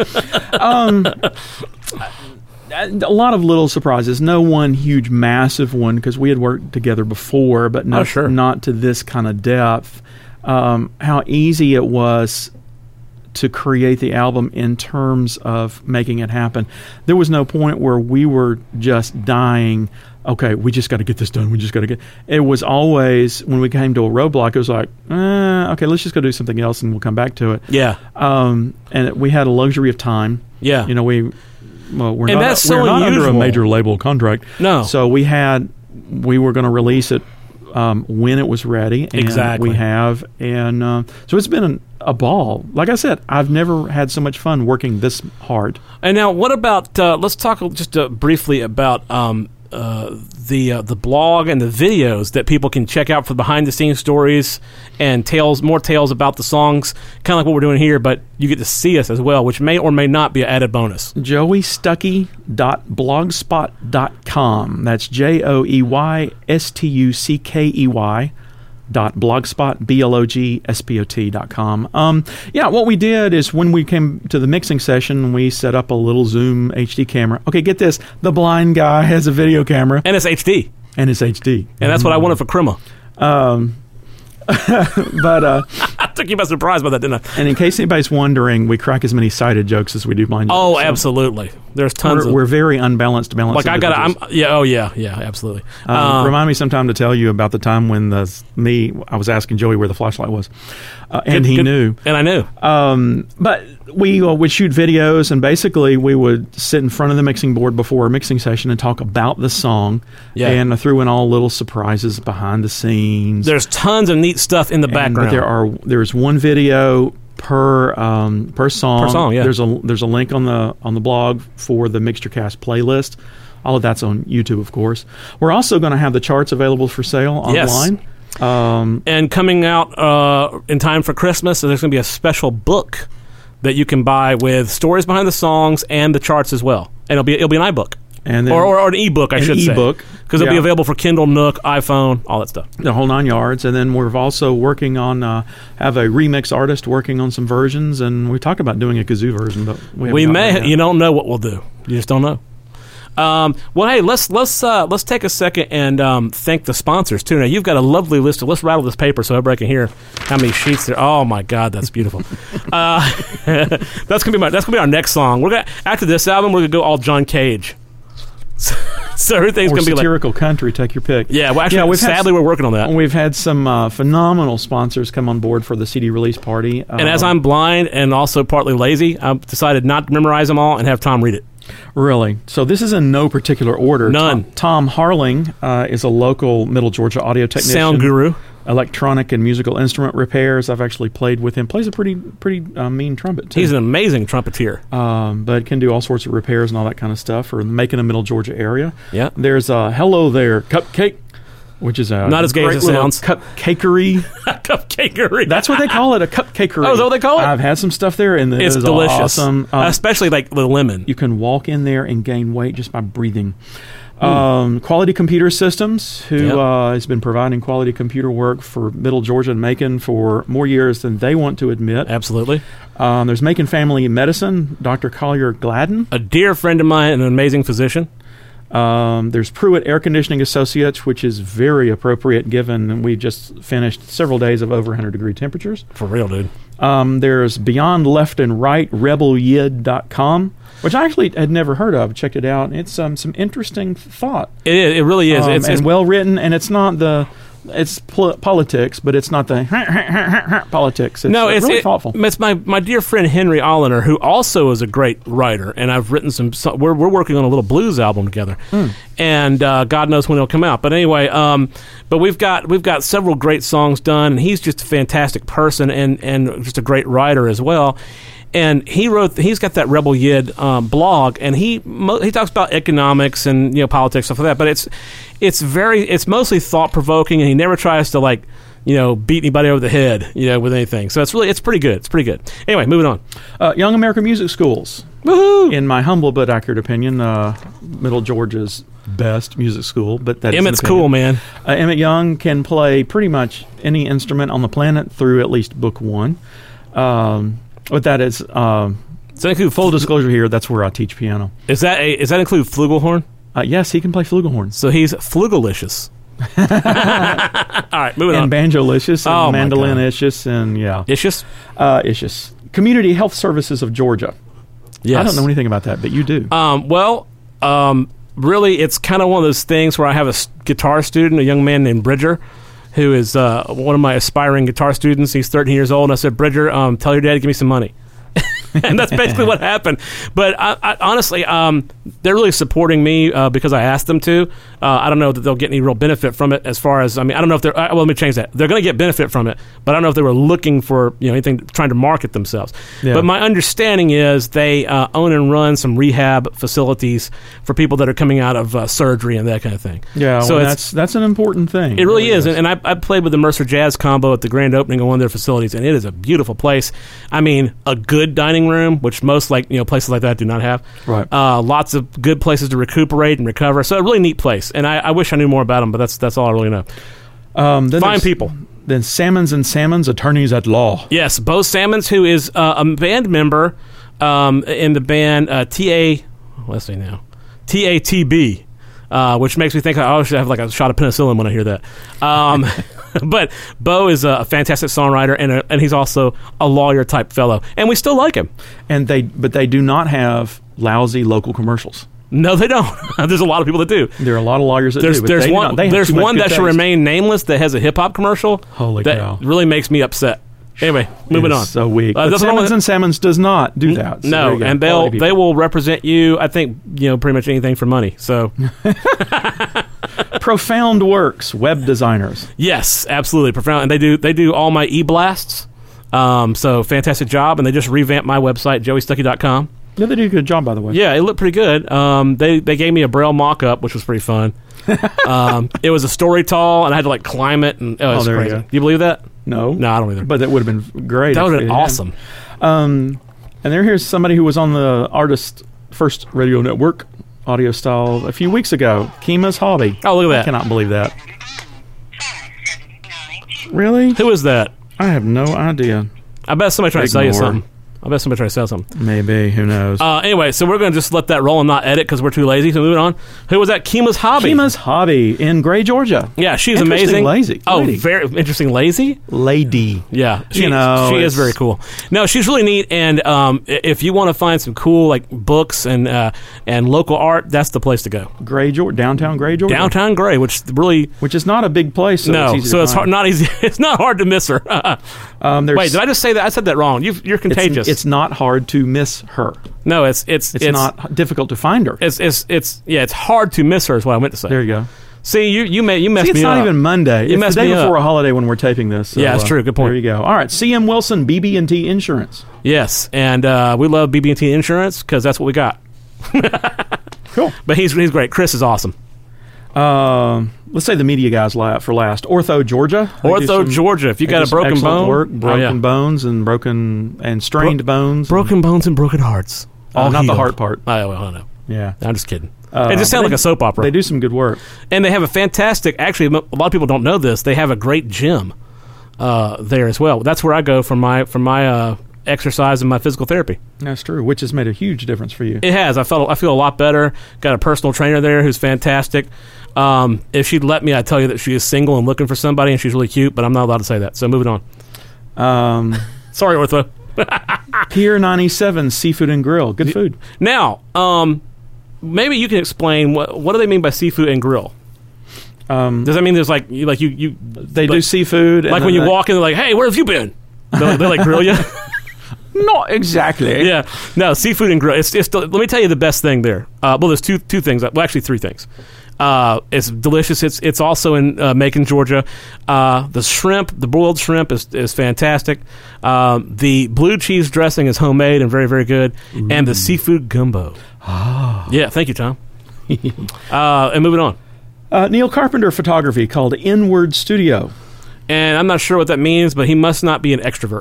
A lot of little surprises. No one huge, massive one, because we had worked together before, but not to this kind of depth. How easy it was to create the album in terms of making it happen. There was no point where we were just dying. Okay, we just got to get this done. We just got to get. It was always when we came to a roadblock, it was like, okay, let's just go do something else, and we'll come back to it. Yeah. And we had a luxury of time. Yeah. You know, we're And that's so not under a unusual. major label contract. No. So we were going to release it when it was ready. And Exactly. we have. And so it's been a ball. Like I said, I've never had so much fun working this hard. And now, what about? Let's talk just briefly about the blog and the videos that people can check out for behind the scenes stories and more tales about the songs, kind of like what we're doing here. But you get to see us as well, which may or may not be an added bonus. JoeyStuckey.blogspot.com. That's JoeyStuckey. blogspot.com. Yeah, what we did is when we came to the mixing session, we set up a little Zoom HD camera. Okay, get this. The blind guy has a video camera. And it's HD. And it's HD. And that's what I wanted for Krima. But I took you by surprise by that, didn't I? and in case anybody's wondering, we crack as many sighted jokes as we do blind jokes. Oh, So absolutely. There's tons we're, of... we're very unbalanced. like, I got individuals. yeah, absolutely. Remind me sometime to tell you about the time when I was asking Joey where the flashlight was, and he knew. And I knew. But we would shoot videos, and basically we would sit in front of the mixing board before a mixing session and talk about the song. Yeah. And I threw in all little surprises behind the scenes. There's tons of neat stuff in the background. But there's one video per song. Per song, yeah. There's a link on the blog for the MixtureCast playlist. All of that's on YouTube, of course. We're also going to have the charts available for sale online. Yes. And coming out in time for Christmas, there's going to be a special book that you can buy with stories behind the songs and the charts as well. And it'll be an iBook. And then or an ebook, I should say. An ebook. Because it'll be available for Kindle, Nook, iPhone, all that stuff. The whole 9 yards. And then we're also working on, have a remix artist working on some versions, and we talked about doing a kazoo version, but we may. You don't know what we'll do. You just don't know. Well, hey, let's take a second and thank the sponsors too. Now you've got a lovely list. Let's rattle this paper so everybody can hear how many sheets there. Oh my God, that's beautiful. That's gonna be our next song. After this album, we're gonna go all John Cage. So everything's going to be like satirical country. Take your pick. Yeah, well, actually, sadly, we're working on that. We've had some phenomenal sponsors come on board for the CD release party. And as I'm blind and also partly lazy, I've decided not to memorize them all and have Tom read it. Really? So this is in no particular order. None. Tom Harling is a local Middle Georgia audio technician. Sound guru. Electronic and musical instrument repairs. I've actually played with him. Plays a pretty mean trumpet, too. He's an amazing trumpeter. But can do all sorts of repairs and all that kind of stuff for making a Middle Georgia area. Yeah. There's Hello There Cupcake, which is a not as gay as it sounds. Cupcakery. Cupcakery. That's what they call it, a cupcakery. Oh, is that what they call it? I've had some stuff there, and it's it is delicious. Awesome. Especially like the lemon. You can walk in there and gain weight just by breathing. Quality Computer Systems, who has been providing quality computer work for Middle Georgia and Macon for more years than they want to admit. Absolutely. There's Macon Family Medicine, Dr. Collier Gladden. A dear friend of mine and an amazing physician. There's Pruitt Air Conditioning Associates, which is very appropriate given we just finished several days of over 100-degree temperatures. For real, dude. There's Beyond Left and Right, RebelYid.com, which I actually had never heard of. Checked it out. It's some interesting thought. It is. It really is. It's well written, and it's not it's politics, but it's not the politics. It's really thoughtful. It's my dear friend Henry Alliner, who also is a great writer, and I've written some. We're working on a little blues album together, and God knows when it'll come out. But anyway, but we've got several great songs done, and he's just a fantastic person and just a great writer as well. And he's got that Rebel Yid blog, and he talks about economics and politics, stuff like that. But it's mostly thought provoking, and he never tries to beat anybody over the head with anything. So it's pretty good. It's pretty good. Anyway, moving on. Young American Music Schools. Woohoo! In my humble but accurate opinion, Middle Georgia's best music school. But that Emmett's cool, man. Emmett Young can play pretty much any instrument on the planet through at least book one. What that is, full disclosure here, that's where I teach piano. Is that include flugelhorn? Yes, he can play flugelhorn. So he's flugelicious. All right, moving on. And banjolicious and mandolinicious and Ishus? Ishus. Community Health Services of Georgia. Yes. I don't know anything about that, but you do. Really, it's kind of one of those things where I have a guitar student, a young man named Bridger, who is one of my aspiring guitar students. He's 13 years old, and I said, Bridger, tell your dad to give me some money. And that's basically what happened. But I honestly, they're really supporting me because I asked them to. I don't know that they'll get any real benefit from it as far as, I don't know if they're, well, let me change that. They're going to get benefit from it, but I don't know if they were looking for anything, trying to market themselves. Yeah. But my understanding is they own and run some rehab facilities for people that are coming out of surgery and that kind of thing. Yeah, so well, that's an important thing. It really is. And I played with the Mercer Jazz Combo at the grand opening of one of their facilities, and it is a beautiful place. I mean, a good dining room, which most places like that do not have. Right. Lots of good places to recuperate and recover. So a really neat place. And I wish I knew more about them, but that's all I really know. Fine people. Then Salmons and Salmons, Attorneys at Law. Yes, Bo Salmons, who is a band member in the band TATB, which makes me think I should have like a shot of penicillin when I hear that. But Bo is a fantastic songwriter, and he's also a lawyer-type fellow. And we still like him. But they do not have lousy local commercials. No, they don't. There's a lot of people that do. There are a lot of lawyers that do. But There's one that should taste. remain nameless that has a hip-hop commercial. Holy that cow. really makes me upset. Anyway, moving on. So weak. But Salmons Salmons and Salmons does not do that. So no, and they will represent you, I think, pretty much anything for money. So Profound Works, web designers. Yes, absolutely. Profound. And they do all my e-blasts. So fantastic job. And they just revamped my website, joeystuckey.com. Yeah, they did a good job, by the way. Yeah, it looked pretty good. They gave me a Braille mock-up, which was pretty fun. It was a story tall, and I had to climb it. And it was there crazy. you go. You believe that? No. No, I don't either. But that would have been great. That would have if been we had. awesome. And here's somebody who was on the Artist First Radio Network audio style a few weeks ago. Kima's Hobby. Oh, look at that. I cannot believe that. Really? Who is that? I have no idea. I bet somebody trying to sell you Ignore. something. I bet somebody trying to sell something. Maybe. Who knows? Anyway, so we're going to just let that roll and not edit because we're too lazy. So moving on. Who was that? Kima's Hobby. Kima's Hobby in Gray, Georgia. Yeah, she's Interesting amazing. Lady. Oh, very interesting. Lazy? Lady. Yeah, she it's- is very cool. No, she's really neat. And if you want to find some cool books and local art, that's the place to go. Gray, Georgia. Downtown Gray, Georgia. Downtown Gray, which is not a big place. So it's hard, not easy. It's not hard to miss her. Wait, did I just say that? I said that wrong. You're contagious. It's not hard to miss her. No, it's not difficult to find her. It's hard to miss her is what I meant to say. There you go. See, you messed me up. It's not even Monday. It's messed the day me up. before a holiday when we're taping this. So, yeah, that's true. Good point. There you go. All right, CM Wilson, BB&T Insurance. Yes, and we love BB&T Insurance because that's what we got. Cool. But he's great. Chris is awesome. Let's say the media guys for last. Ortho, Georgia. Georgia. If you got a broken bone, bones and strained bones. Broken bones and broken hearts. All not healed. the heart part. I don't know. Yeah. I'm just kidding. It just sounds like a soap opera. They do some good work. And they have a fantastic, actually, a lot of people don't know this, they have a great gym there as well. That's where I go for my exercise and my physical therapy. That's true, which has made a huge difference for you. It has. I feel a lot better. Got a personal trainer there who's fantastic. If she'd let me, I'd tell you that she is single and looking for somebody, and she's really cute, but I'm not allowed to say that. So moving on. Sorry, Ortho. Pier 97 Seafood and Grill. Good food. Now, maybe you can explain what do they mean by seafood and grill? Does that mean there's you They do seafood. Like when you walk in, they're like, hey, where have you been? They grill you? Not exactly. Yeah. No, seafood and grill. Let me tell you the best thing there. Well, there's two things. Well, actually, three things. It's delicious. It's also in Macon, Georgia. The shrimp, the boiled shrimp, is fantastic. The blue cheese dressing is homemade and very, very good. Ooh. And the seafood gumbo. Oh. Yeah, thank you, Tom. And moving on. Neil Carpenter Photography called Inward Studio. And I'm not sure what that means, but he must not be an extrovert.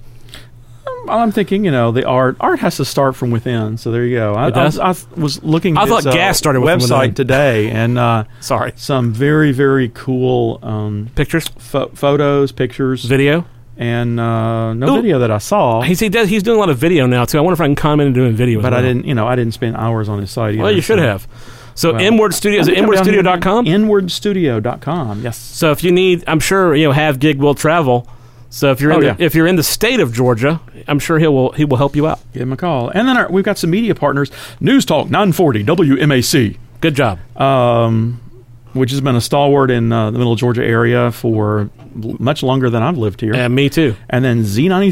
I'm thinking, the art has to start from within. So there you go. I was looking at his gas started with website today, and sorry, some very, very cool pictures, photos, pictures, video, and video that I saw. He's doing a lot of video now too. I wonder if I can comment into doing video. But I didn't spend hours on his site either. Well, you should have. So Inward Studio, is it inwardstudio.com? Inwardstudio.com, yes. So if you need, I'm sure, Have Gig Will Travel, So if you're if you're in the state of Georgia, I'm sure he will help you out. Give him a call. And then we've got some media partners. News Talk 940 WMAC. Good job. Which has been a stalwart in the middle Georgia area for much longer than I've lived here. And me too. And then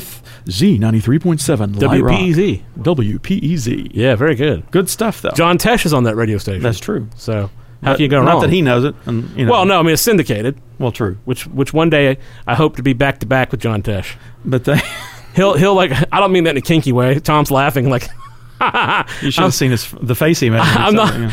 Z93.7 WPEZ. WPEZ. Yeah, very good. Good stuff, though. John Tesh is on that radio station. That's true. So how can you go wrong? Not that he knows it. And, Well, no, I mean, it's syndicated. Well, true. Which one day I hope to be back to back with John Tesh. But they... He'll like, I don't mean that in a kinky way. Tom's laughing like... You should have seen the face he made. I'm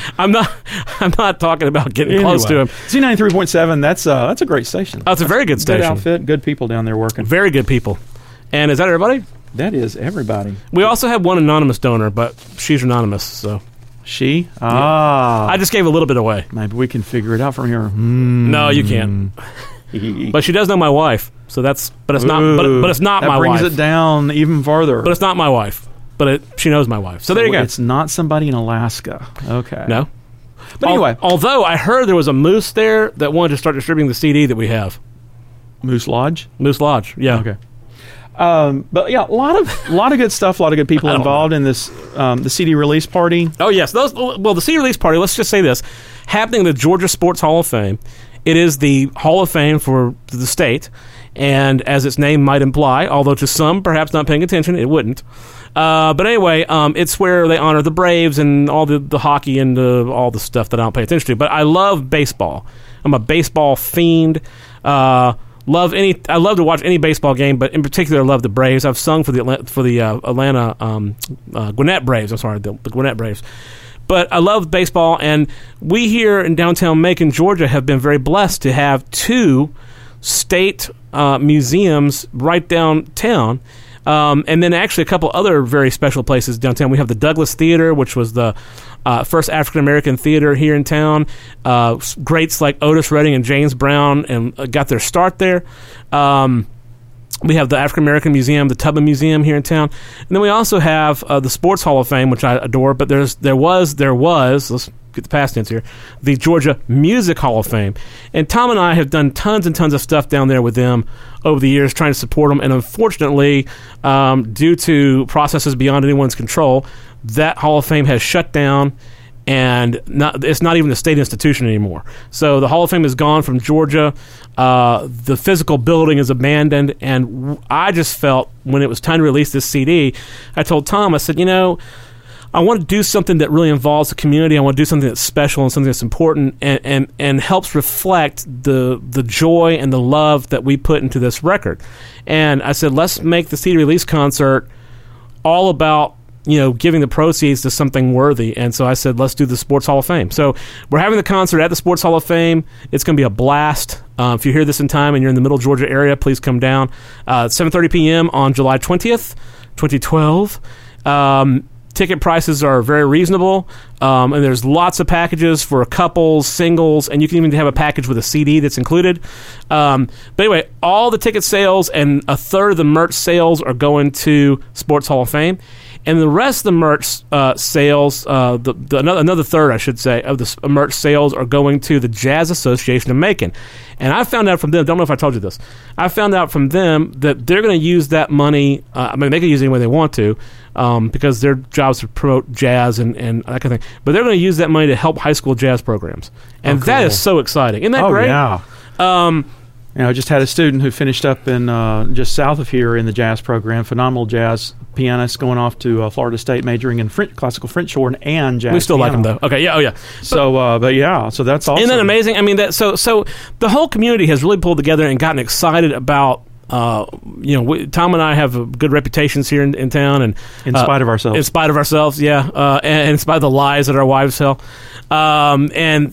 not talking about getting close to him. Z93.7, that's a great station. Oh, it's a very good station. Good outfit, good people down there working. Very good people. And is that everybody? That is everybody. We also have one anonymous donor, but she's anonymous, so... She? I just gave a little bit away. Maybe we can figure it out from here. No, you can't. But she does know my wife, so that's... But it's not my wife. That brings it down even farther. But it's not my wife. But she knows my wife. So there you go. It's not somebody in Alaska. Okay. No. But anyway. Although I heard there was a moose there that wanted to start distributing the CD that we have. Moose Lodge? Moose Lodge, yeah. Okay. But yeah, a lot of good stuff, a lot of good people involved in this the CD release party. Oh, yes. The CD release party, let's just say this, happening at the Georgia Sports Hall of Fame. It is the Hall of Fame for the state, and as its name might imply, although to some perhaps not paying attention, it wouldn't. But anyway, it's where they honor the Braves and all the hockey and all the stuff that I don't pay attention to. But I love baseball. I'm a baseball fiend. I love to watch any baseball game, but in particular, I love the Braves. I've sung for the Atlanta Gwinnett Braves. I'm sorry, the Gwinnett Braves. But I love baseball, and we here in downtown Macon, Georgia, have been very blessed to have two state museums right downtown. And then actually a couple other very special places downtown. We have the Douglas Theater, which was the first African-American theater here in town. Greats like Otis Redding and James Brown and got their start there. We have the African-American Museum, the Tubman Museum here in town. And then we also have the Sports Hall of Fame, which I adore. But there was, let's get the past tense here, the Georgia Music Hall of Fame. And Tom and I have done tons and tons of stuff down there with them over the years, trying to support them. And unfortunately, due to processes beyond anyone's control, that Hall of Fame has shut down, and it's not even a state institution anymore. So the Hall of Fame is gone from Georgia. The physical building is abandoned, and I just felt when it was time to release this CD, I told Tom, I said, I want to do something that really involves the community. I want to do something that's special and something that's important and helps reflect the joy and the love that we put into this record. And I said, let's make the CD release concert all about giving the proceeds to something worthy. And so I said, let's do the Sports Hall of Fame. So we're having the concert at the Sports Hall of Fame. It's going to be a blast. If you hear this in time and you're in the middle Georgia area, please come down. 7:30 p.m. on July 20th, 2012. Ticket prices are very reasonable, and there's lots of packages for couples, singles, and you can even have a package with a CD that's included. But anyway, all the ticket sales and a third of the merch sales are going to Sports Hall of Fame. And the rest of the merch sales, another third, I should say, of the merch sales are going to the Jazz Association of Macon. And I found out from them, don't know if I told you this, I found out from them that they're going to use that money, they can use it any way they want to, because their job is to promote jazz and that kind of thing. But they're going to use that money to help high school jazz programs. And that is so exciting. Isn't that great? Yeah. I just had a student who finished up in just south of here in the jazz program, phenomenal jazz pianist, going off to Florida State, majoring in classical French horn and jazz. We still piano. like him though. Okay, yeah, oh yeah. So that's awesome. Isn't that amazing? I mean, so the whole community has really pulled together and gotten excited about. Tom and I have good reputations here in town, and in spite of ourselves. In spite of ourselves, yeah, and in spite of the lies that our wives tell. And then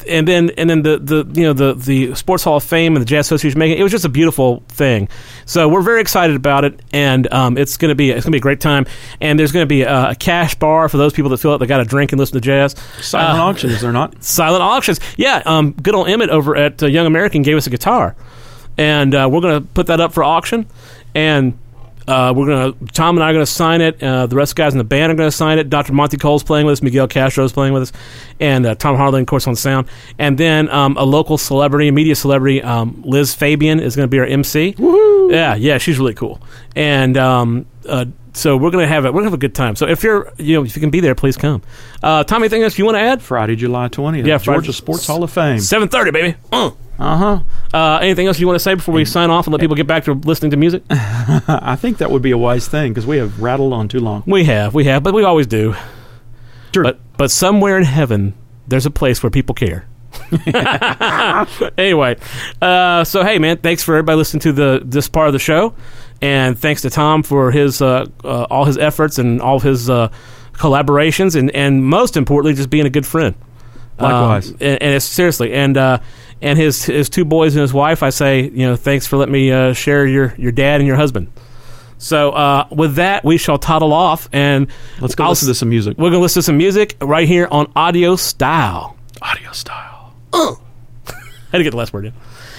the Sports Hall of Fame and the Jazz Association making it was just a beautiful thing. So we're very excited about it, and it's going to be a great time. And there's going to be a cash bar for those people that feel like they got to drink and listen to jazz. Silent auctions, they're not silent auctions. Yeah, good old Emmett over at Young American gave us a guitar. And we're going to put that up for auction, and Tom and I are going to sign it. The rest of the guys in the band are going to sign it. Dr. Monty Cole's playing with us. Miguel Castro's playing with us, and Tom Harlan, of course, on sound. And then a local celebrity, a media celebrity, Liz Fabian, is going to be our MC. Woohoo! Yeah, she's really cool. And so we're gonna have a good time. So if you can be there, please come. Tom, anything else you want to add? Friday, July 20th. Yeah, Georgia Sports Hall of Fame. 7:30, baby. Anything else you want to say before we sign off and let people get back to listening to music? I think that would be a wise thing because we have rattled on too long. We have, but we always do. Sure. But somewhere in heaven, there's a place where people care. Anyway, so hey, man, thanks for everybody listening to this part of the show, and thanks to Tom for his all his efforts and all of his collaborations, and most importantly, just being a good friend. Likewise, and it's seriously, and his two boys and his wife, I say, thanks for letting me share your dad and your husband. So with that, we shall toddle off, and let's go listen to some music. We're going to listen to some music right here on Audio Style. Audio Style. Had to get the last word in.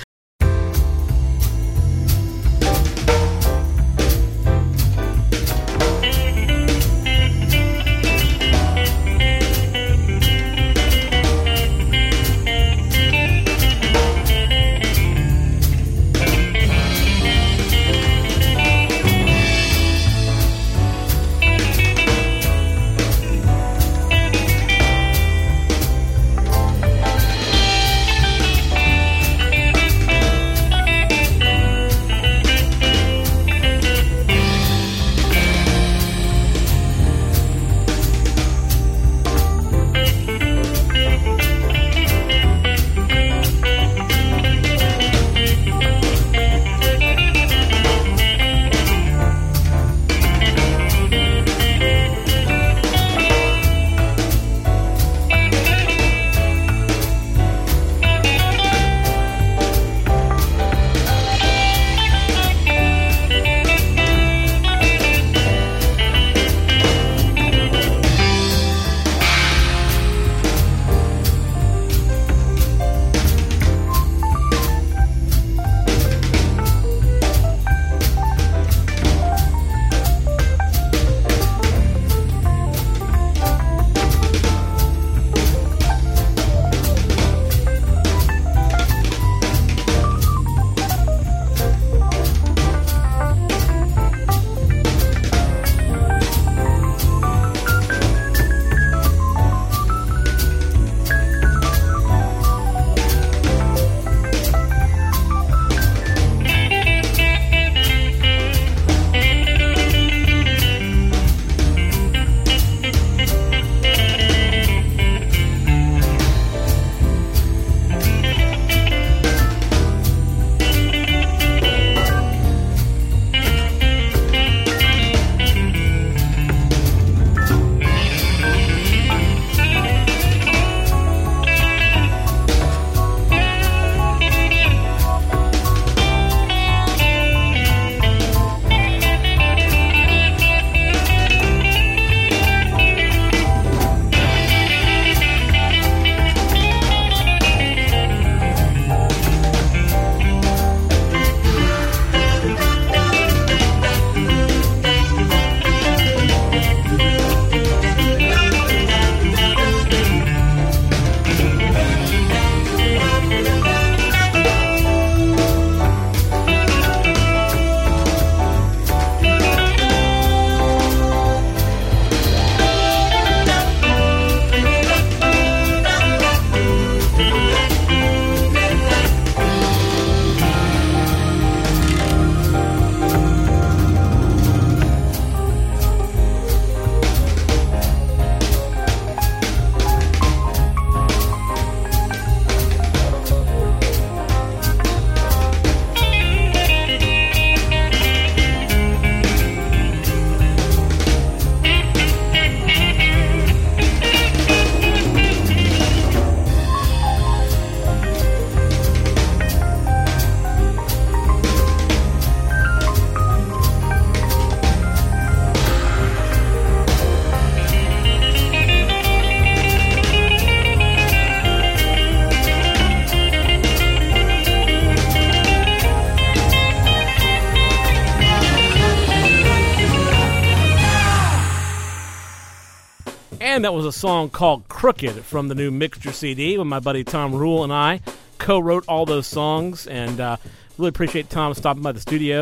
And that was a song called Crooked from the new Mixture CD when my buddy Tom Rule and I co-wrote all those songs. And really appreciate Tom stopping by the studio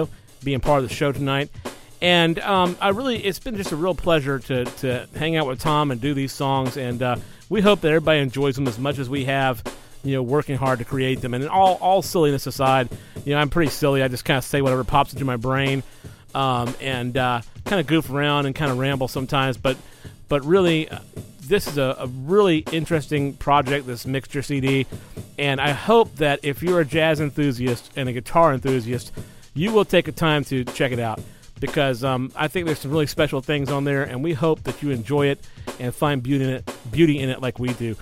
being part of the show tonight. And it's been just a real pleasure to hang out with Tom and do these songs. And we hope that everybody enjoys them as much as we have, working hard to create them. And all silliness aside, I'm pretty silly. I just kind of say whatever pops into my brain, and kind of goof around and kind of ramble sometimes. But really, this is a really interesting project, this Mixture CD. And I hope that if you're a jazz enthusiast and a guitar enthusiast, you will take a time to check it out. Because I think there's some really special things on there, and we hope that you enjoy it and find beauty in it like we do.